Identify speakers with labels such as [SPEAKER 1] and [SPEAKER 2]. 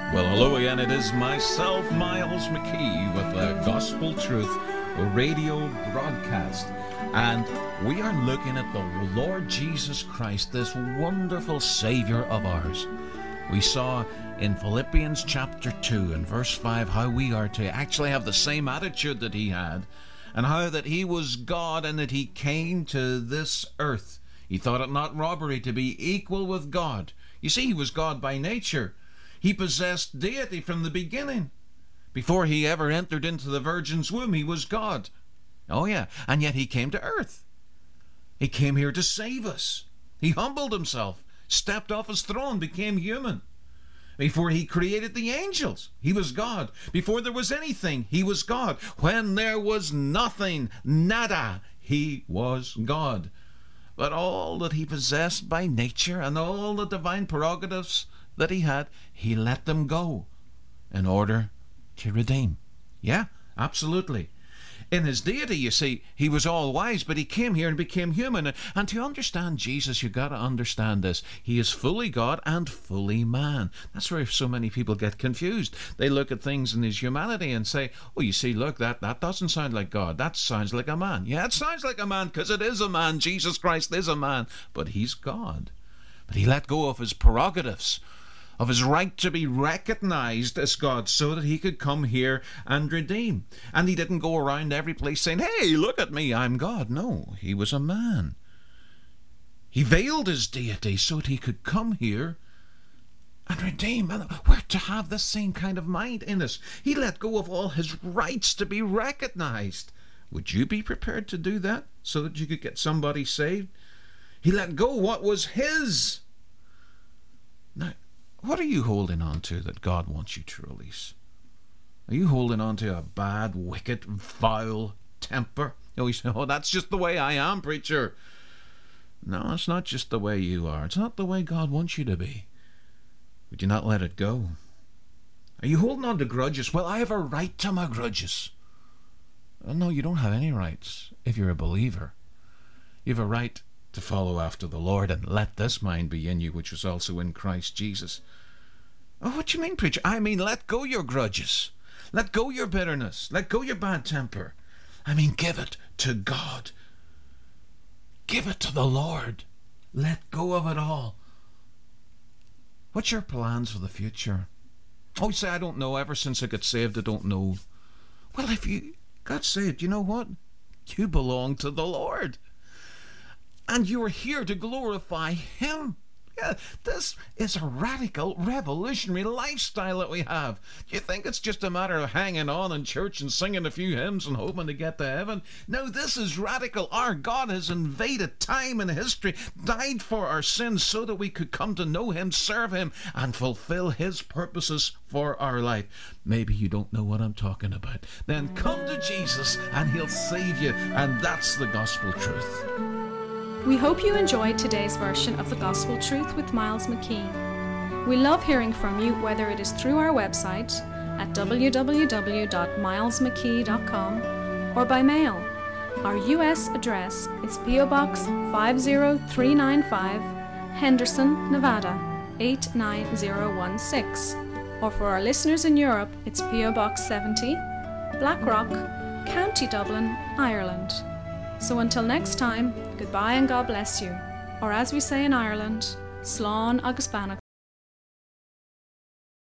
[SPEAKER 1] Well, hello again. It is myself, Miles McKee, with the Gospel Truth radio broadcast. And we are looking at the Lord Jesus Christ, this wonderful Savior of ours. We saw in Philippians chapter 2 and verse 5 how we are to actually have the same attitude that he had, and how that he was God and that he came to this earth. He thought it not robbery to be equal with God. You see, he was God by nature. He possessed deity from the beginning. Before he ever entered into the Virgin's womb, he was God. Oh yeah, and yet he came to earth. He came here to save us. He humbled himself, stepped off his throne, became human. Before he created the angels, he was God. Before there was anything, he was God. When there was nothing, nada, he was God. But all that he possessed by nature and all the divine prerogatives that he had, he let them go in order to redeem. Yeah, absolutely. In his deity, you see, he was all wise, but he came here and became human. And to understand Jesus, you've got to understand this. He is fully God and fully man. That's where so many people get confused. They look at things in his humanity and say, oh, you see, look, that doesn't sound like God. That sounds like a man. Yeah, it sounds like a man because it is a man. Jesus Christ is a man, but he's God. But he let go of his prerogatives, of his right to be recognized as God, so that he could come here and redeem. And he didn't go around every place saying, hey, look at me, I'm God. No, he was a man. He veiled his deity so that he could come here and redeem. And we're to have the same kind of mind in us. He let go of all his rights to be recognized. Would you be prepared to do that so that you could get somebody saved? He let go what was his. Now, what are you holding on to that God wants you to release? Are you holding on to a bad, wicked, vile temper? You say, oh, that's just the way I am, preacher. No, it's not just the way you are. It's not the way God wants you to be. Would you not let it go? Are you holding on to grudges? Well, I have a right to my grudges. Well, no, you don't have any rights if you're a believer. You have a right to follow after the Lord and let this mind be in you, which was also in Christ Jesus. Oh, what do you mean, preacher? I mean, let go your grudges. Let go your bitterness. Let go your bad temper. I mean, give it to God. Give it to the Lord. Let go of it all. What's your plans for the future? Oh, you say, I don't know. Ever since I got saved, I don't know. Well, if you got saved, you know what? You belong to the Lord. And you are here to glorify him. Yeah, this is a radical, revolutionary lifestyle that we have. Do you think it's just a matter of hanging on in church and singing a few hymns and hoping to get to heaven? No, this is radical. Our God has invaded time and history, died for our sins so that we could come to know him, serve him, and fulfill his purposes for our life. Maybe you don't know what I'm talking about. Then come to Jesus and he'll save you. And that's the gospel truth.
[SPEAKER 2] We hope you enjoyed today's version of the Gospel Truth with Miles McKee. We love hearing from you, whether it is through our website at www.milesmckee.com or by mail. Our U.S. address is P.O. Box 50395, Henderson, Nevada 89016. Or for our listeners in Europe, it's P.O. Box 70, Blackrock, County Dublin, Ireland. So until next time, goodbye and God bless you. Or as we say in Ireland, Slán agus beannacht.